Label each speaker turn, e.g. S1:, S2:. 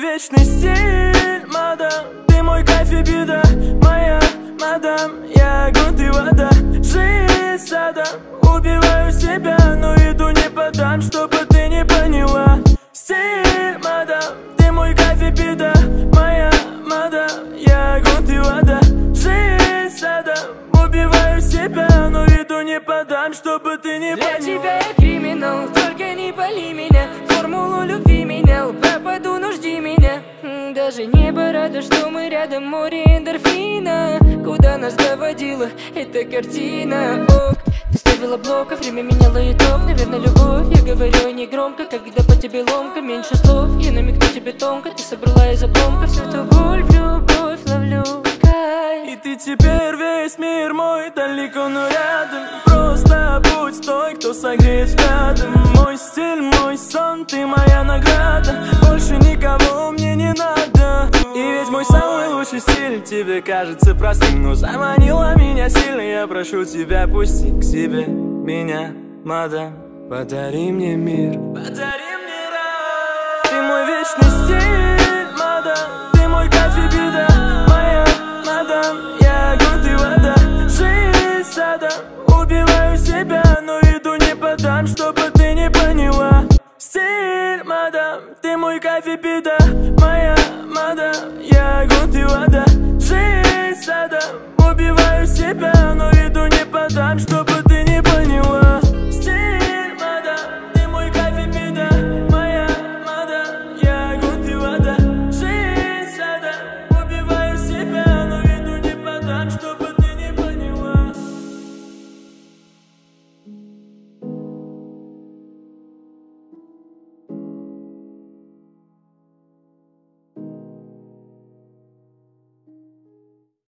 S1: вечный стиль, мадам. Ты мой кайф и беда, моя мадам. Я огонь, ты вода, жизнь сада. Убиваю себя, но еду не подам, чтобы ты не поняла. Стиль, мадам, ты мой кайф и беда, моя мадам. Я огонь, ты вода, жизнь сада. Убиваю себя, но еду не подам, чтобы ты не поняла.
S2: Для тебя я криминал, только не пали меня. Формулу любви менял, пропаду, ну жди меня. Даже небо рада, что мы рядом, море эндорфина. Куда нас доводила эта картина? Ок, ты ставила блок, а время меняло итог. Наверное, любовь, я говорю не громко. Когда по тебе ломка, меньше слов. Я намекну тебе тонко, ты собрала из обломков всю ту боль в любовь, ловлю кайф.
S1: И ты теперь весь мир мой, далеко, но рядом. Просто будь той, кто согреет взглядом. Мой стиль, мой сон, ты моя награда. Больше никого мне не надо. И ведь мой самый лучший стиль тебе кажется простым, но заманила меня сильно. Я прошу тебя, пусти к себе меня, мадам. Подари мне мир, подари мне рай. Ты мой вечный стиль, мадам. Ты мой кайф и беда, моя мадам. Я огонь, ты вода, жизнь сада. Убиваю себя, но еду не подам, чтобы ты не поняла. Стиль, мадам, ты мой кайф и беда.